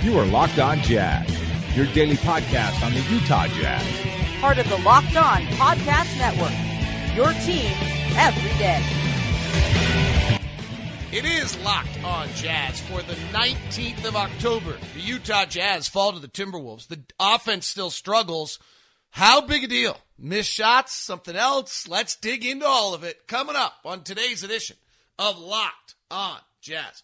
You are Locked On Jazz, your daily podcast on the Utah Jazz. Part of the Locked On Podcast Network, your team every day. It is Locked On Jazz for the 19th of October. The Utah Jazz fall to the Timberwolves. The offense still struggles. How big a deal? Missed shots, something else? Let's dig into all of it. Coming up on today's edition of Locked On Jazz.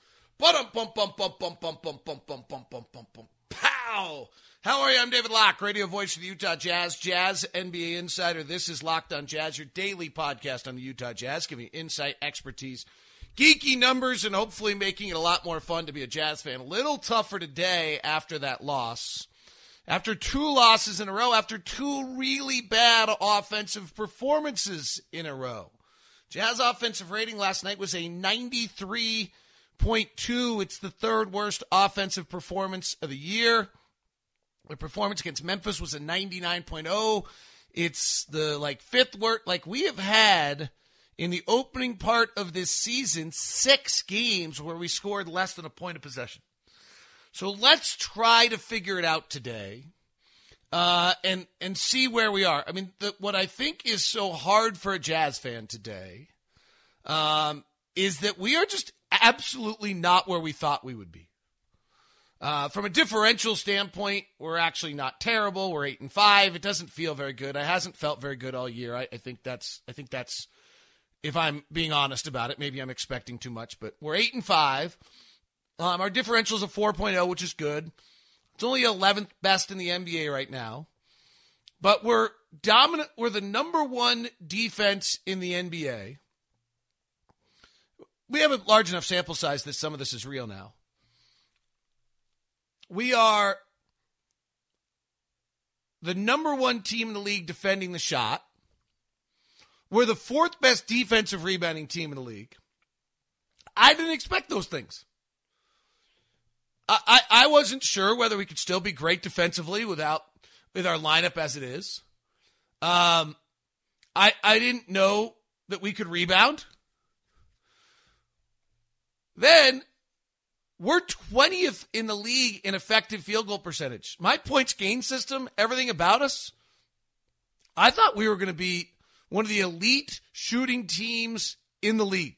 Pow! How are you? I'm David Locke, radio voice of the Utah Jazz, Jazz NBA Insider. This is Locked On Jazz, your daily podcast on the Utah Jazz, giving you insight, expertise, geeky numbers, and hopefully making it a lot more fun to be a Jazz fan. A little tougher today after that loss. After two losses in a row, after two really bad offensive performances in a row. Jazz offensive rating last night was a 93.2. It's the third worst offensive performance of the year. The performance against Memphis was a 99.0. It's the fifth worst. We have had in the opening part of this season 6 games where we scored less than a point of possession. So let's try to figure it out today and see where we are. I mean, what I think is so hard for a Jazz fan today is that we are just absolutely not where we thought we would be. From a differential standpoint, we're actually not terrible. We're 8-5. It doesn't feel very good. It hasn't felt very good all year. I think that's, if I'm being honest about it, maybe I'm expecting too much, but we're 8-5. Our differential's a 4.0, which is good. It's only 11th best in the NBA right now. But we're dominant. We're the number one defense in the NBA. We have a large enough sample size that some of this is real now. We are the number one team in the league defending the shot. We're the fourth best defensive rebounding team in the league. I didn't expect those things. I wasn't sure whether we could still be great defensively with our lineup as it is. I didn't know that we could rebound. Then we're 20th in the league in effective field goal percentage. My points gain system, everything about us, I thought we were going to be one of the elite shooting teams in the league.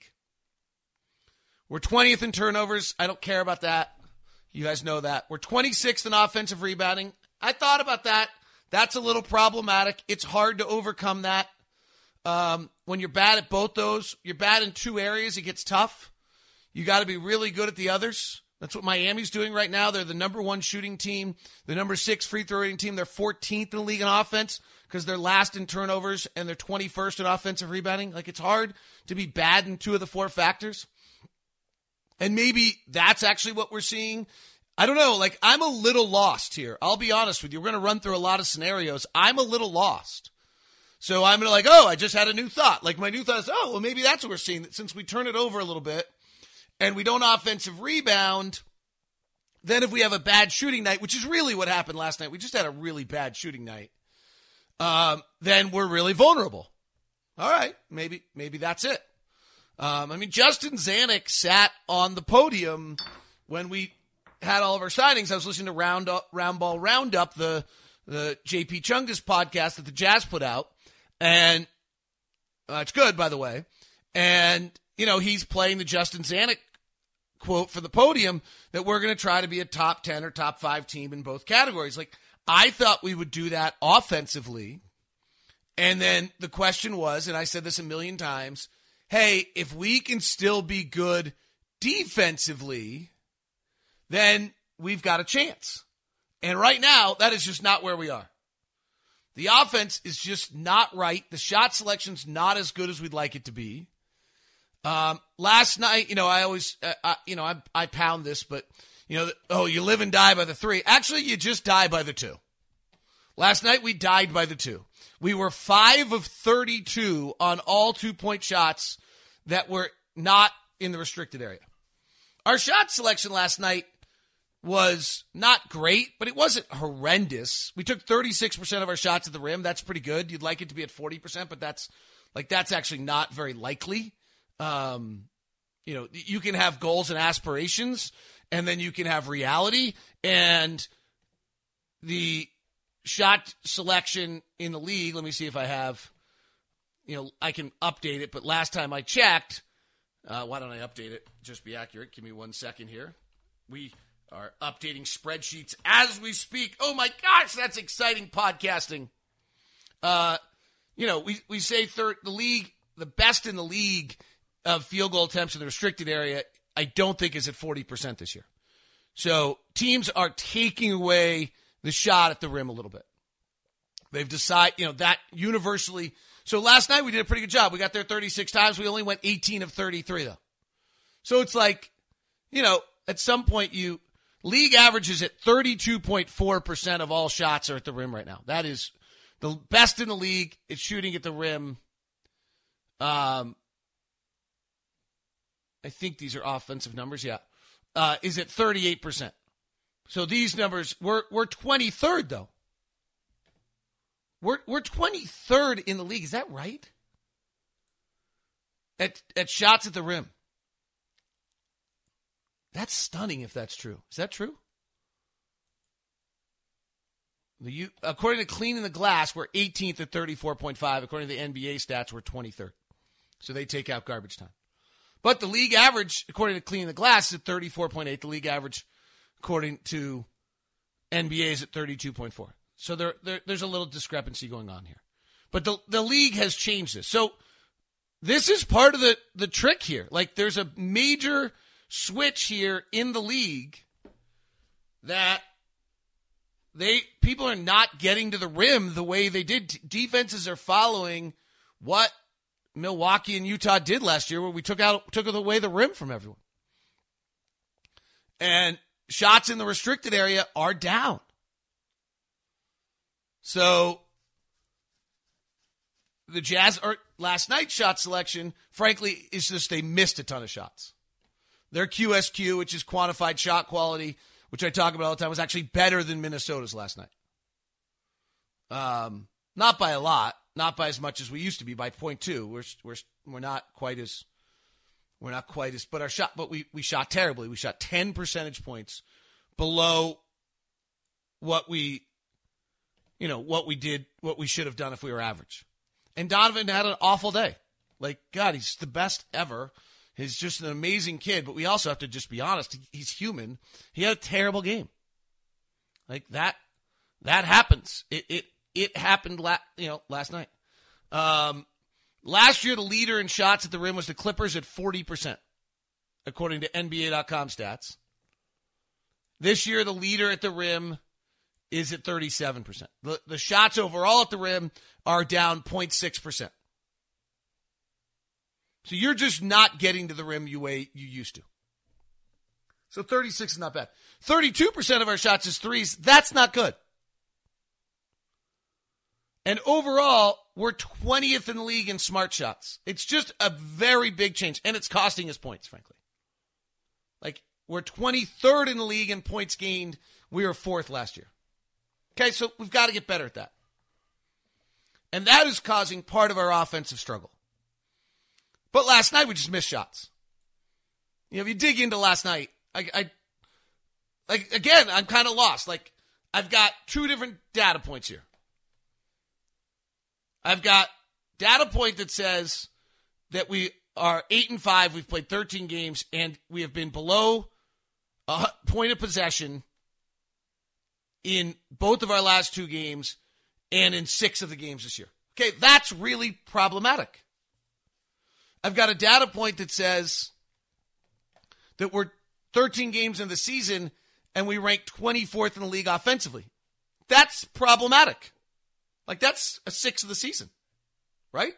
We're 20th in turnovers. I don't care about that. You guys know that. We're 26th in offensive rebounding. I thought about that. That's a little problematic. It's hard to overcome that. When you're bad at both those, you're bad in two areas, it gets tough. You got to be really good at the others. That's what Miami's doing right now. They're the number one shooting team, the number 6 free throw rating team. They're 14th in the league in offense because they're last in turnovers and they're 21st in offensive rebounding. It's hard to be bad in 2 of the 4 factors. And maybe that's actually what we're seeing. I don't know. I'm a little lost here. I'll be honest with you. We're going to run through a lot of scenarios. I'm a little lost. So I'm going to I just had a new thought. My new thought is, maybe that's what we're seeing. That since we turn it over a little bit and we don't offensive rebound, then if we have a bad shooting night, which is really what happened last night, we just had a really bad shooting night, then we're really vulnerable. All right. Maybe that's it. Justin Zanuck sat on the podium when we had all of our signings. I was listening to Roundball Roundup, the JP Chungus podcast that the Jazz put out. And it's good, by the way. And, he's playing the Justin Zanuck quote for the podium that we're going to try to be a top 10 or top 5 team in both categories. I thought we would do that offensively. And then the question was, and I said this a million times, hey, if we can still be good defensively, then we've got a chance. And right now, that is just not where we are. The offense is just not right. The shot selection's not as good as we'd like it to be. Last night, I always, I pound this, but, you live and die by the 3. Actually, you just die by the 2. Last night, we died by the 2. We were 5 of 32 on all 2-point shots that were not in the restricted area. Our shot selection last night was not great, but it wasn't horrendous. We took 36% of our shots at the rim. That's pretty good. You'd like it to be at 40%, but that's actually not very likely. You can have goals and aspirations, and then you can have reality, and the shot selection in the league. Let me see if I have, I can update it, but last time I checked, why don't I update it? Just be accurate. Give me 1 second here. We are updating spreadsheets as we speak. Oh my gosh, that's exciting podcasting. We say the best in the league of field goal attempts in the restricted area, I don't think is at 40% this year. So teams are taking away the shot at the rim a little bit. They've decided, that universally. So last night we did a pretty good job. We got there 36 times. We only went 18 of 33 though. So it's like, at some point league averages at 32.4% of all shots are at the rim right now. That is the best in the league. It's shooting at the rim. I think these are offensive numbers. Yeah. Is at 38%. So these numbers, we're 23rd though. We're 23rd in the league. Is that right? At shots at the rim. That's stunning if that's true. Is that true? According to Cleaning the Glass, we're 18th at 34.5. According to the NBA stats, we're 23rd. So they take out garbage time. But the league average, according to Cleaning the Glass, is at 34.8. The league average, according to NBA, is at 32.4. So there's a little discrepancy going on here. But the league has changed this. So this is part of the trick here. Like, there's a major switch here in the league that people are not getting to the rim the way they did. Defenses are following what Milwaukee and Utah did last year, where we took away the rim from everyone. And shots in the restricted area are down. So the Jazz, last night's shot selection, frankly, is just they missed a ton of shots. Their QSQ, which is quantified shot quality, which I talk about all the time, was actually better than Minnesota's last night. Not by a lot, not by as much as we used to be, by 0.2. We're not quite as, but we shot terribly. We shot 10 percentage points below what we should have done if we were average. And Donovan had an awful day. Like, God, he's the best ever. He's just an amazing kid, but we also have to just be honest. He's human. He had a terrible game. Like, that happens. It happened last night. Last year, the leader in shots at the rim was the Clippers at 40%, according to NBA.com stats. This year, the leader at the rim is at 37%. The shots overall at the rim are down 0.6%. So you're just not getting to the rim the way you used to. So 36 is not bad. 32% of our shots is threes. That's not good. And overall, we're 20th in the league in smart shots. It's just a very big change, and it's costing us points, frankly. Like, we're 23rd in the league in points gained. We were 4th last year. Okay, so we've got to get better at that. And that is causing part of our offensive struggle. But last night, we just missed shots. If you dig into last night, I'm kind of lost. Like, I've got 2 different data points here. I've got data point that says that we are 8-5. We've played 13 games, and we have been below a point of possession in both of our last 2 games and in 6 of the games this year. Okay, that's really problematic. I've got a data point that says that we're 13 games in the season and we rank 24th in the league offensively. That's problematic. Like, that's a 6 of the season, right?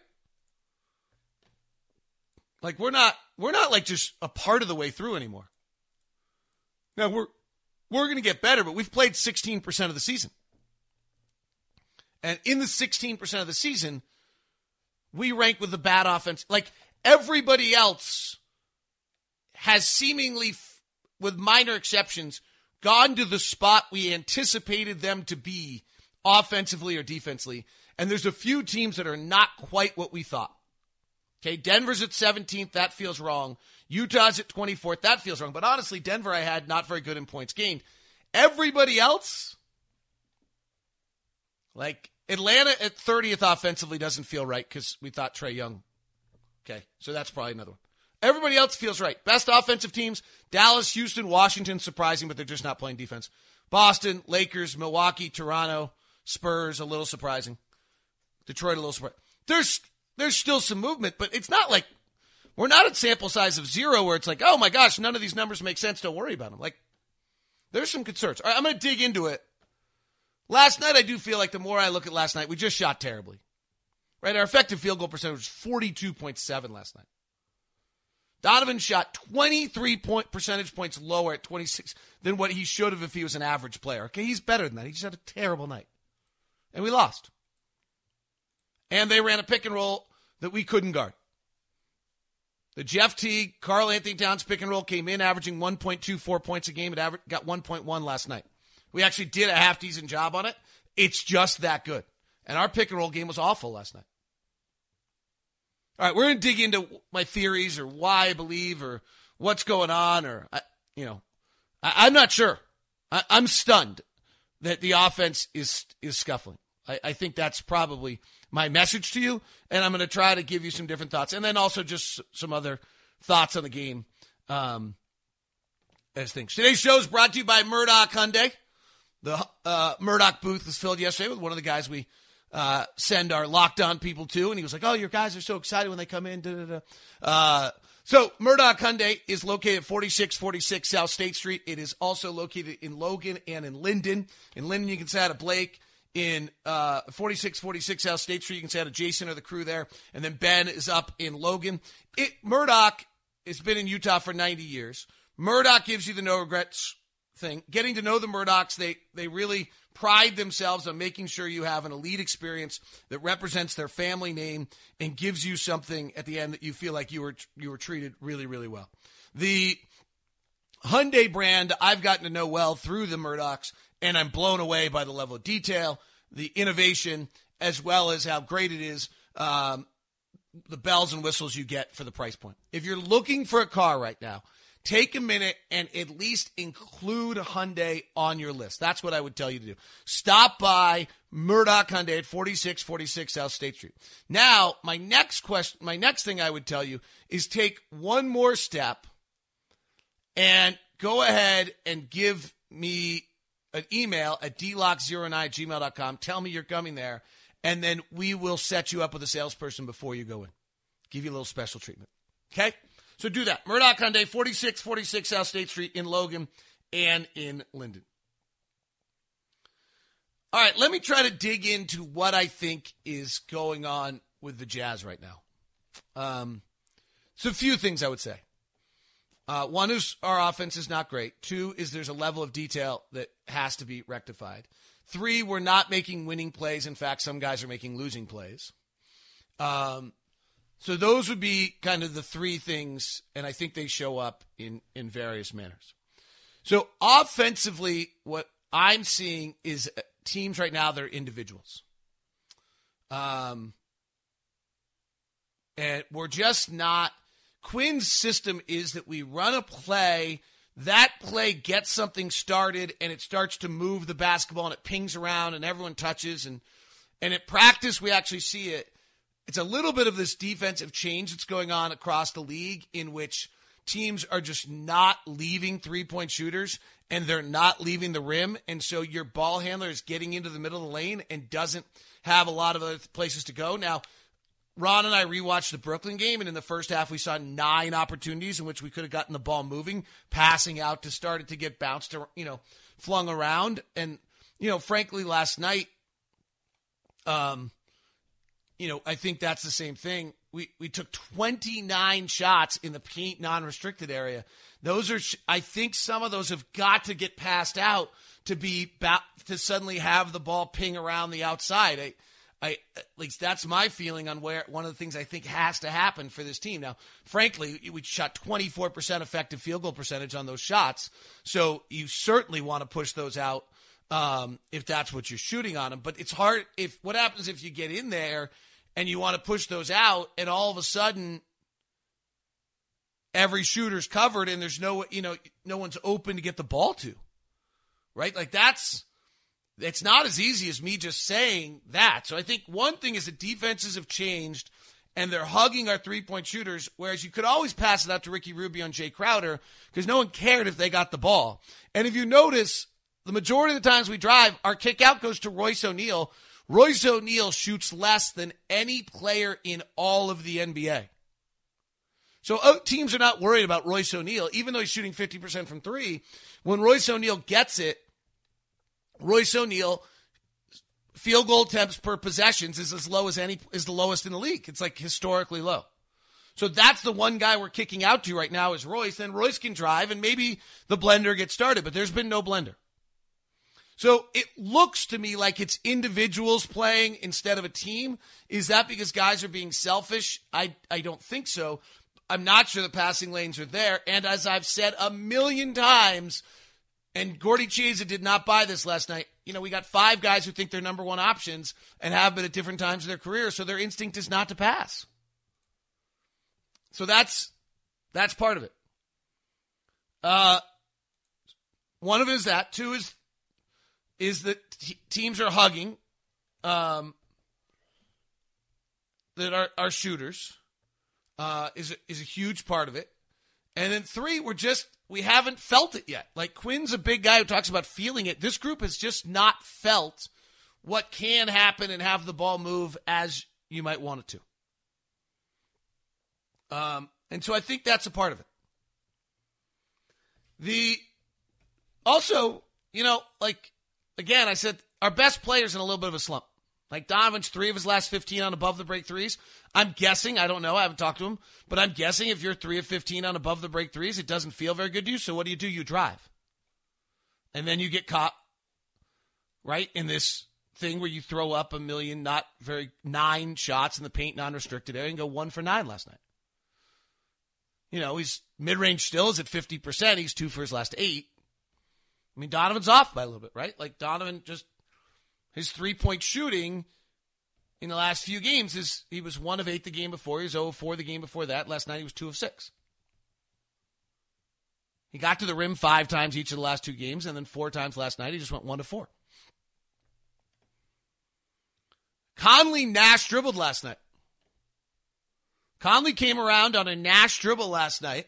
Like, we're not like just a part of the way through anymore. Now, we're going to get better, but we've played 16% of the season. And in the 16% of the season, we rank with the bad offense. Like, everybody else has seemingly, with minor exceptions, gone to the spot we anticipated them to be offensively or defensively. And there's a few teams that are not quite what we thought. Okay, Denver's at 17th. That feels wrong. Utah's at 24th. That feels wrong. But honestly, Denver I had not very good in points gained. Everybody else, like Atlanta at 30th offensively doesn't feel right because we thought Trae Young. Okay, so that's probably another one. Everybody else feels right. Best offensive teams, Dallas, Houston, Washington, surprising, but they're just not playing defense. Boston, Lakers, Milwaukee, Toronto, Spurs, a little surprising. Detroit, a little surprising. There's still some movement, but it's not like we're not at sample size of 0 where it's like, oh my gosh, none of these numbers make sense. Don't worry about them. Like, there's some concerns. All right, I'm going to dig into it. Last night, I do feel like the more I look at last night, we just shot terribly. Right? Our effective field goal percentage was 42.7 last night. Donovan shot 23 percentage points lower at 26 than what he should have if he was an average player. Okay, he's better than that. He just had a terrible night. And we lost. And they ran a pick and roll that we couldn't guard. The Jeff Teague, Karl Anthony Towns pick and roll came in averaging 1.24 points a game. It got 1.1 last night. We actually did a half-decent job on it. It's just that good. And our pick and roll game was awful last night. All right, we're going to dig into my theories or why I believe or what's going on or, I'm not sure. I'm stunned that the offense is scuffling. I think that's probably my message to you, and I'm going to try to give you some different thoughts and then also just some other thoughts on the game as things. Today's show is brought to you by Murdoch Hyundai. The Murdoch booth was filled yesterday with one of the guys we send our Locked On people to, and he was like, oh, your guys are so excited when they come in. So Murdoch Hyundai is located at 4646 South State Street. It is also located in Logan and in Linden. In Linden, you can say hi to Blake. In 4646 South State Street, you can say hi to Jason or the crew there. And then Ben is up in Logan. Murdoch has been in Utah for 90 years. Murdoch gives you the no regrets thing. Getting to know the Murdochs, they really pride themselves on making sure you have an elite experience that represents their family name and gives you something at the end that you feel like you were treated really, really well. The Hyundai brand I've gotten to know well through the Murdochs, and I'm blown away by the level of detail, the innovation, as well as how great it is, the bells and whistles you get for the price point. If you're looking for a car right now, take a minute and at least include Hyundai on your list. That's what I would tell you to do. Stop by Murdoch Hyundai at 4646 South State Street. Now, my next thing I would tell you is take one more step and go ahead and give me an email at dlock09@gmail.com. Tell me you're coming there, and then we will set you up with a salesperson before you go in. Give you a little special treatment. Okay? So do that. Murdoch Hyundai, 4646 South State Street in Logan and in Linden. All right, let me try to dig into what I think is going on with the Jazz right now. So a few things I would say. One is our offense is not great. 2 is there's a level of detail that has to be rectified. 3, we're not making winning plays. In fact, some guys are making losing plays. So those would be kind of the 3 things, and I think they show up in various manners. So offensively, what I'm seeing is teams right now that are individuals. And we're just not – Quinn's system is that we run a play, that play gets something started, and it starts to move the basketball, and it pings around, and everyone touches. And at practice, we actually see it. It's a little bit of this defensive change that's going on across the league in which teams are just not leaving three-point shooters and they're not leaving the rim. And so your ball handler is getting into the middle of the lane and doesn't have a lot of other places to go. Now, Ron and I rewatched the Brooklyn game, and in the first half we saw 9 opportunities in which we could have gotten the ball moving, passing out to start it to get bounced, flung around. And, frankly, last night, I think that's the same thing. We took 29 shots in the paint non-restricted area. Those are, I think some of those have got to get passed out to suddenly have the ball ping around the outside. At least that's my feeling on where one of the things I think has to happen for this team. Now, frankly, we shot 24% effective field goal percentage on those shots. So you certainly want to push those out if that's what you're shooting on them. But it's hard what happens if you get in there and you want to push those out, and all of a sudden every shooter's covered and there's no one's open to get the ball to, right? Like it's not as easy as me just saying that. So I think one thing is that defenses have changed and they're hugging our three-point shooters, whereas you could always pass it out to Ricky Rubio and Jay Crowder because no one cared if they got the ball. And if you notice, the majority of the times we drive, our kick out goes to Royce O'Neal. Royce O'Neal shoots less than any player in all of the NBA. So teams are not worried about Royce O'Neal, even though he's shooting 50% from three. When Royce O'Neal gets it, Royce O'Neal field goal attempts per possessions is the lowest in the league. It's like historically low. So that's the one guy we're kicking out to right now is Royce. Then Royce can drive and maybe the blender gets started, but there's been no blender. So it looks to me like it's individuals playing instead of a team. Is that because guys are being selfish? I don't think so. I'm not sure the passing lanes are there. And as I've said a million times, and Gordy Chiesa did not buy this last night, we got 5 guys who think they're number one options and have been at different times of their career, so their instinct is not to pass. So that's part of it. One of it is that. 2 is that teams are hugging that are shooters. Is a huge part of it. And then 3, we haven't felt it yet. Like Quinn's a big guy who talks about feeling it. This group has just not felt what can happen and have the ball move as you might want it to. And so I think that's a part of it. Also, again, I said our best player's in a little bit of a slump. Like Donovan's 3 of his last 15 on above the break threes. I'm guessing, I don't know, I haven't talked to him, but I'm guessing if you're 3 of 15 on above the break threes, it doesn't feel very good to you. So what do? You drive. And then you get caught, right, in this thing where you throw up 9 shots in the paint, non-restricted area, and go 1 for 9 last night. He's mid-range still is at 50%. He's 2 for his last 8. I mean, Donovan's off by a little bit, right? Like Donovan his three-point shooting in the last few games he was 1 of 8 the game before. He was 0 of 4 the game before that. Last night he was 2 of 6. He got to the rim 5 times each of the last 2 games, and then 4 times last night he just went 1 of 4. Conley Nash dribbled last night. Conley came around on a Nash dribble last night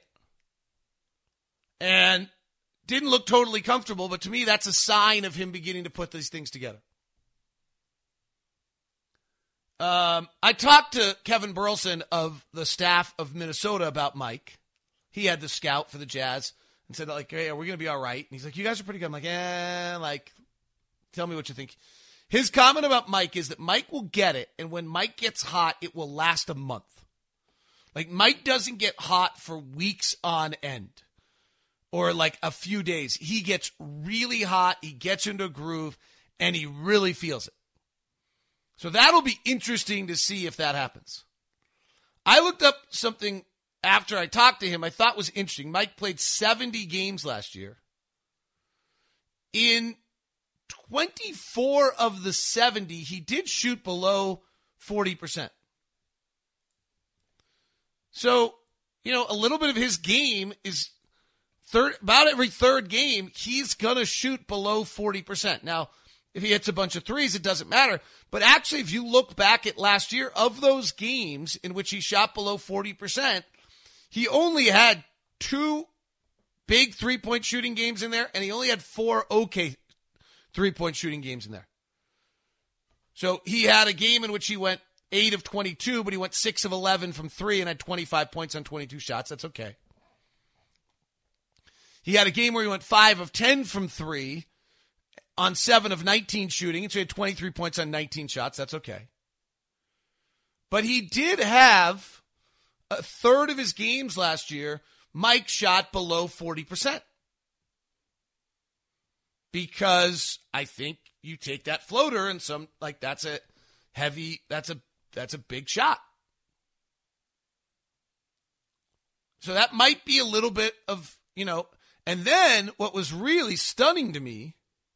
and didn't look totally comfortable, but to me that's a sign of him beginning to put these things together. I talked to Kevin Burleson of the staff of Minnesota about Mike. He had the scout for the Jazz and said, hey, are we going to be all right? And he's like, you guys are pretty good. I'm like, tell me what you think. His comment about Mike is that Mike will get it, and when Mike gets hot, it will last a month. Like, Mike doesn't get hot for weeks on end or like a few days. He gets really hot, he gets into a groove, and he really feels it. So that'll be interesting to see if that happens. I looked up something after I talked to him I thought was interesting. Mike played 70 games last year. In 24 of the 70, he did shoot below 40%. So, a little bit of his game is about every third game, he's going to shoot below 40%. Now, if he hits a bunch of threes, it doesn't matter. But actually, if you look back at last year, of those games in which he shot below 40%, he only had 2 big three-point shooting games in there, and he only had 4 okay three-point shooting games in there. So he had a game in which he went 8 of 22, but he went 6 of 11 from 3 and had 25 points on 22 shots. That's okay. He had a game where he went 5 of 10 from 3 on 7 of 19 shooting, and so he had 23 points on 19 shots. That's okay. But he did have a third of his games last year, Mike shot below 40%. Because I think you take that floater and that's a big shot. So that might be a little bit of, and then what was really stunning to me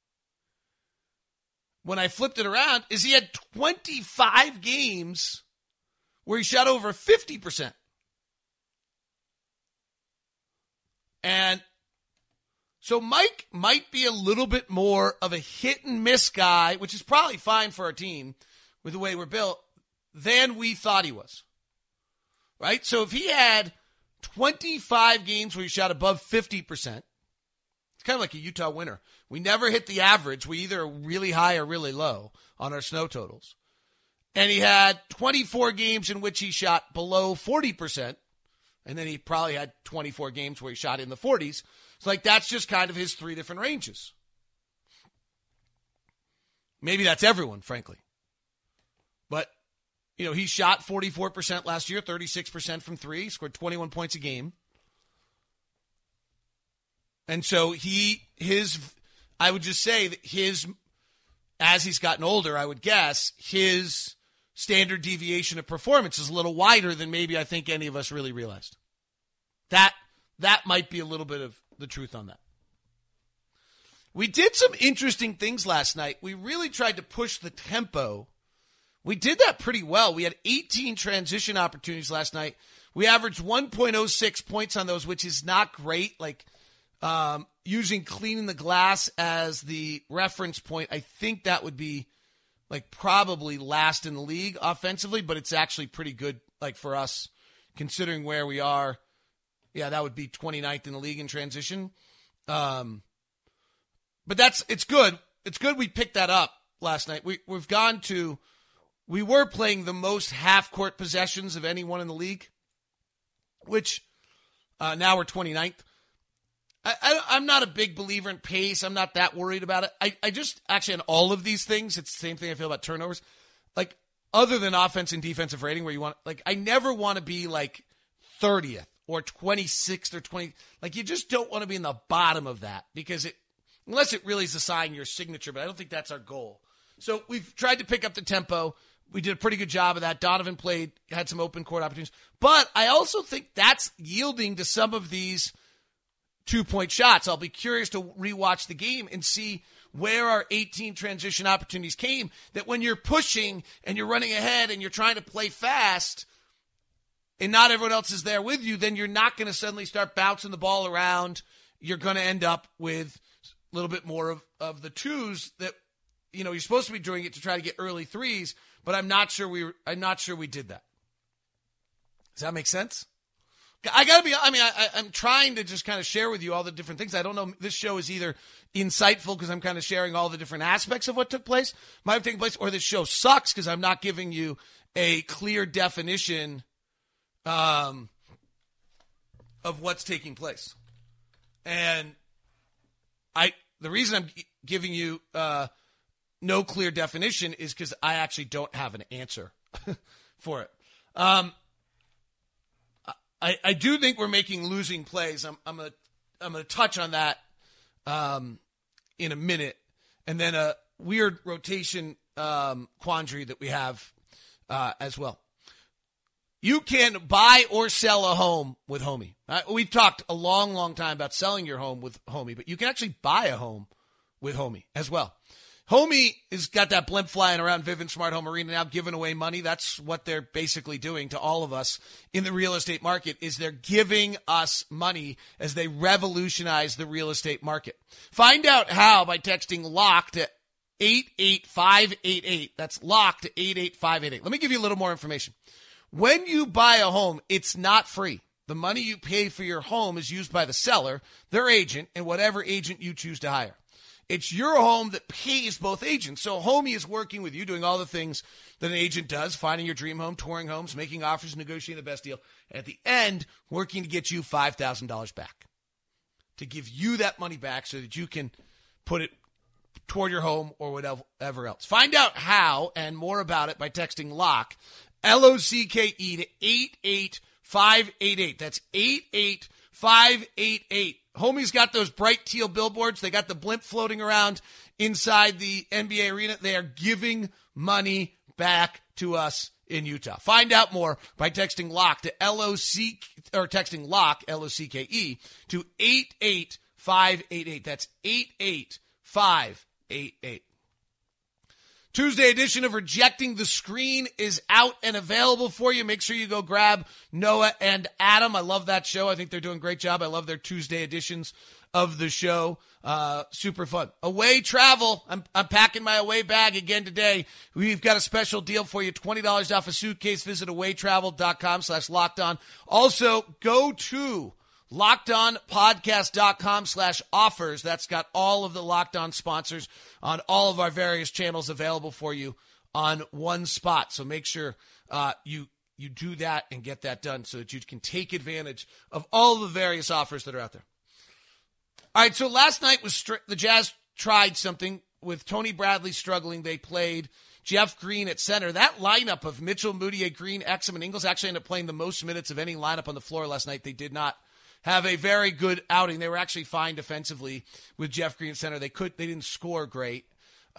when I flipped it around is he had 25 games where he shot over 50%. So Mike might be a little bit more of a hit and miss guy, which is probably fine for our team with the way we're built, than we thought he was. Right? So if he had 25 games where he shot above 50%, it's kind of like a Utah winner. We never hit the average. We either are really high or really low on our snow totals. And he had 24 games in which he shot below 40%. And then he probably had 24 games where he shot in the 40s. It's like that's just kind of his three different ranges. Maybe that's everyone, frankly. But, he shot 44% last year, 36% from three, scored 21 points a game. And so I would just say that as he's gotten older, I would guess, his standard deviation of performance is a little wider than maybe I think any of us really realized. That might be a little bit of the truth on that. We did some interesting things last night. We really tried to push the tempo. We did that pretty well. We had 18 transition opportunities last night. We averaged 1.06 points on those, which is not great. Using cleaning the glass as the reference point, I think that would be probably last in the league offensively, but it's actually pretty good for us considering where we are. Yeah, that would be 29th in the league in transition. But it's good. It's good we picked that up last night. We were playing the most half-court possessions of anyone in the league, which now we're 29th. I'm not a big believer in pace. I'm not that worried about it. I just, actually, on all of these things, it's the same thing I feel about turnovers. Other than offense and defensive rating where you want, I never want to be 30th or 26th or 20. You just don't want to be in the bottom of that because unless it really is a sign your signature, but I don't think that's our goal. So we've tried to pick up the tempo. We did a pretty good job of that. Donovan had some open court opportunities. But I also think that's yielding to some of these 2-point shots. I'll be curious to rewatch the game and see where our 18 transition opportunities came, that when you're pushing and you're running ahead and you're trying to play fast and not everyone else is there with you, then you're not going to suddenly start bouncing the ball around. You're going to end up with a little bit more of the twos that, you're supposed to be doing it to try to get early threes, but I'm not sure we did that. Does that make sense? I'm trying to just kind of share with you all the different things. I don't know. This show is either insightful because I'm kind of sharing all the different aspects of what might have taken place, or this show sucks because I'm not giving you a clear definition of what's taking place. And the reason I'm giving you no clear definition is because I actually don't have an answer for it. I do think we're making losing plays. I'm gonna touch on that in a minute, and then a weird rotation quandary that we have as well. You can buy or sell a home with Homie. We've talked a long, long time about selling your home with Homie, but you can actually buy a home with Homie as well. Homie has got that blimp flying around Vivint Smart Home Arena now, giving away money. That's what they're basically doing to all of us in the real estate market, is they're giving us money as they revolutionize the real estate market. Find out how by texting LOCK to 88588. That's LOCK to 88588. Let me give you a little more information. When you buy a home, it's not free. The money you pay for your home is used by the seller, their agent, and whatever agent you choose to hire. It's your home that pays both agents. So Homie is working with you, doing all the things that an agent does, finding your dream home, touring homes, making offers, negotiating the best deal. And at the end, working to get you $5,000 back, to give you that money back so that you can put it toward your home or whatever else. Find out how and more about it by texting LOCK, LOCKE, to 88588. That's 88588. Homie's got those bright teal billboards. They got the blimp floating around inside the NBA arena. They are giving money back to us in Utah. Find out more by texting LOCK to texting LOCK, LOCKE, to 88588. That's 88588. Tuesday edition of Rejecting the Screen is out and available for you. Make sure you go grab Noah and Adam. I love that show. I think they're doing a great job. I love their Tuesday editions of the show. Super fun. Away travel. I'm packing my away bag again today. We've got a special deal for you. $20 off a suitcase. Visit awaytravel.com/lockedon. Also, go to LockedOnPodcast.com/offers. That's got all of the Locked On sponsors on all of our various channels available for you on one spot. So make sure you do that and get that done so that you can take advantage of all the various offers that are out there. All right, so last night the Jazz tried something with Tony Bradley struggling. They played Jeff Green at center. That lineup of Mitchell, Moutier, Green, Exum, and Ingles actually ended up playing the most minutes of any lineup on the floor last night. They did not have a very good outing. They were actually fine defensively with Jeff Green at center. They didn't score great.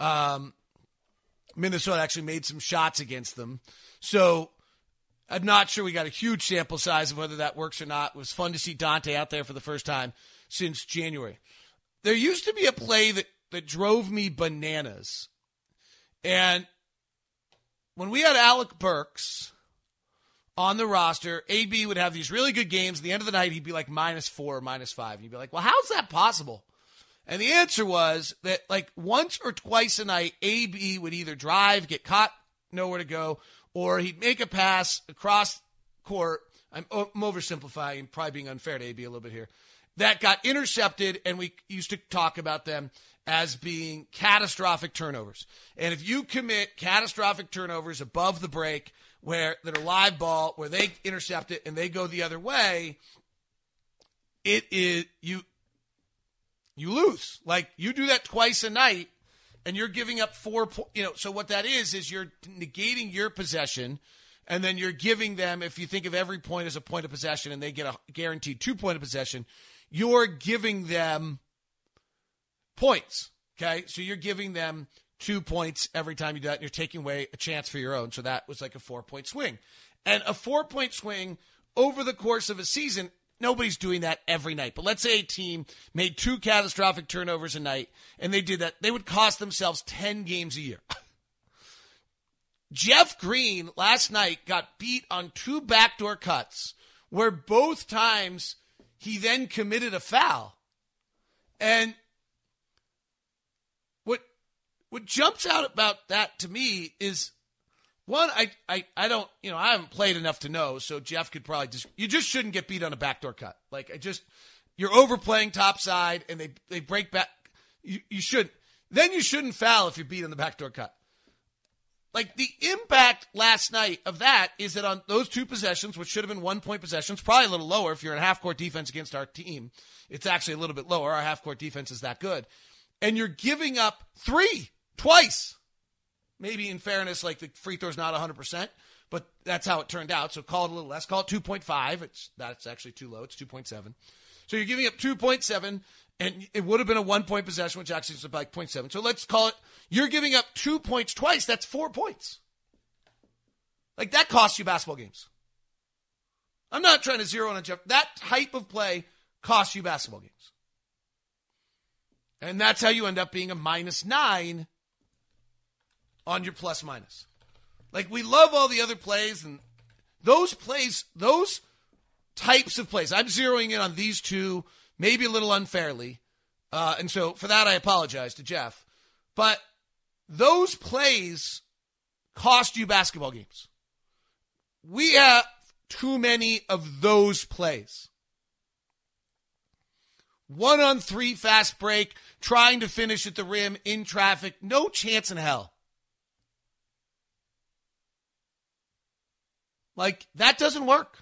Minnesota actually made some shots against them. So I'm not sure we got a huge sample size of whether that works or not. It was fun to see Dante out there for the first time since January. There used to be a play that drove me bananas. And when we had Alec Burks on the roster, AB would have these really good games. At the end of the night, he'd be like -4, -5. And you'd be like, well, how's that possible? And the answer was that like once or twice a night, AB would either drive, get caught, nowhere to go, or he'd make a pass across court. I'm oversimplifying, probably being unfair to AB a little bit here. That got intercepted, and we used to talk about them as being catastrophic turnovers. And if you commit catastrophic turnovers above the break, that are live ball, where they intercept it and they go the other way, it is you lose. Like, you do that twice a night, and you're giving up 4 points. So what that is you're negating your possession, and then you're giving them, if you think of every point as a point of possession, and they get a guaranteed 2-point of possession, you're giving them points. Okay, so you're giving them 2 points every time you do that, and you're taking away a chance for your own. So that was like a 4-point swing. And a 4-point swing over the course of a season, nobody's doing that every night. But let's say a team made 2 catastrophic turnovers a night, and they did that. They would cost themselves 10 games a year. Jeff Green last night got beat on 2 backdoor cuts, where both times he then committed a foul. And what jumps out about that to me is, one, I don't, I haven't played enough to know, so Jeff could probably you just shouldn't get beat on a backdoor cut. Like, you're overplaying topside, and they break back. You shouldn't. Then you shouldn't foul if you're beat on the backdoor cut. Like, the impact last night of that is that on those 2 possessions, which should have been 1-point possessions, probably a little lower if you're in half-court defense against our team. It's actually a little bit lower. Our half-court defense is that good. And you're giving up 3 twice. Maybe in fairness, like, the free throw's not 100%, but that's how it turned out. So call it a little less. Call it 2.5. That's actually too low. It's 2.7. So you're giving up 2.7, and it would have been a 1-point possession, which actually is about like 0.7. So let's call it, you're giving up 2 points twice. That's 4 points. Like, that costs you basketball games. I'm not trying to zero in on Jeff. That type of play costs you basketball games. And that's how you end up being a -9 on your plus-minus. Like, we love all the other plays, and those plays, those types of plays, I'm zeroing in on these 2, maybe a little unfairly. And so for that, I apologize to Jeff. But those plays cost you basketball games. We have too many of those plays. 1-on-3 fast break, trying to finish at the rim in traffic. No chance in hell. Like, that doesn't work.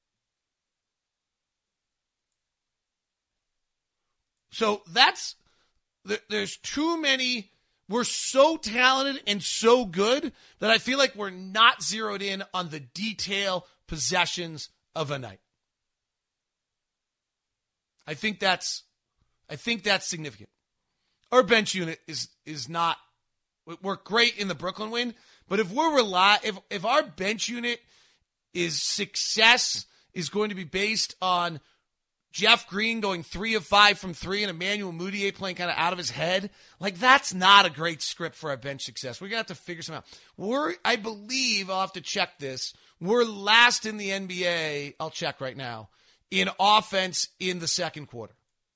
So there's too many. We're so talented and so good that I feel like we're not zeroed in on the detail possessions of a night. I think that's significant. Our bench unit is not. We're great in the Brooklyn win, but if if our bench unit is success is going to be based on Jeff Green going 3 of 5 from 3 and Emmanuel Mudiay playing kind of out of his head. Like, that's not a great script for our bench success. We're going to have to figure something out. I believe, I'll have to check this, we're last in the NBA, I'll check right now, in offense in the second quarter.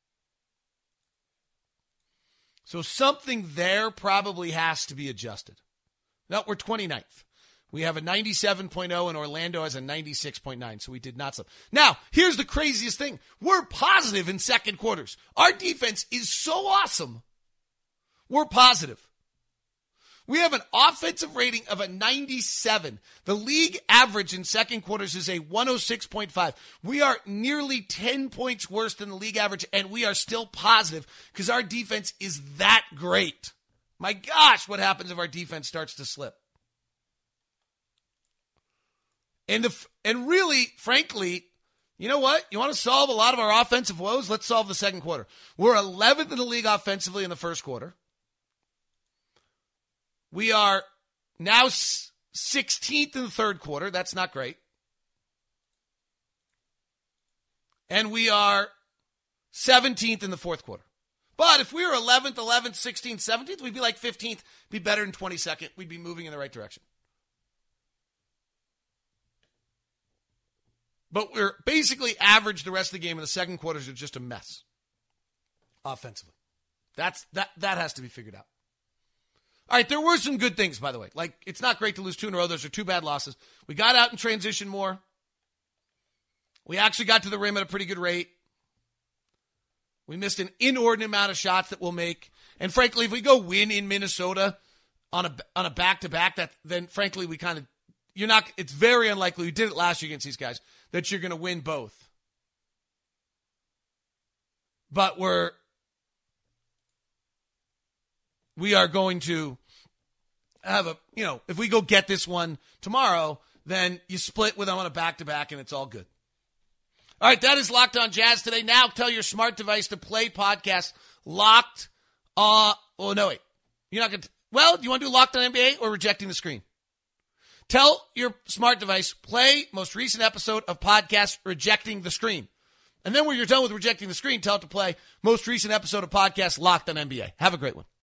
So something there probably has to be adjusted. No, we're 29th. We have a 97.0 and Orlando has a 96.9, so we did not slip. Now, here's the craziest thing. We're positive in second quarters. Our defense is so awesome. We're positive. We have an offensive rating of a 97. The league average in second quarters is a 106.5. We are nearly 10 points worse than the league average, and we are still positive because our defense is that great. My gosh, what happens if our defense starts to slip? And really, frankly, you know what? You want to solve a lot of our offensive woes? Let's solve the second quarter. We're 11th in the league offensively in the first quarter. We are now 16th in the third quarter. That's not great. And we are 17th in the fourth quarter. But if we were 11th, 16th, 17th, we'd be like 15th, be better than 22nd. We'd be moving in the right direction. But we're basically average the rest of the game, and the second quarters are just a mess offensively. That has to be figured out. All right, there were some good things, by the way. Like, it's not great to lose 2 in a row. Those are 2 bad losses. We got out in transition more. We actually got to the rim at a pretty good rate. We missed an inordinate amount of shots that we'll make. And frankly, if we go win in Minnesota on a back-to-back, then frankly, we kind of, it's very unlikely, we did it last year against these guys, that you're going to win both. But we are going to have if we go get this one tomorrow, then you split with them on a back-to-back and it's all good. All right, that is Locked On Jazz today. Now tell your smart device to play podcast Locked On. Oh, no, wait. You're not going to. Well, do you want to do Locked On NBA or Rejecting the Screen? Tell your smart device, play most recent episode of podcast Rejecting the Screen. And then when you're done with Rejecting the Screen, tell it to play most recent episode of podcast Locked On NBA. Have a great one.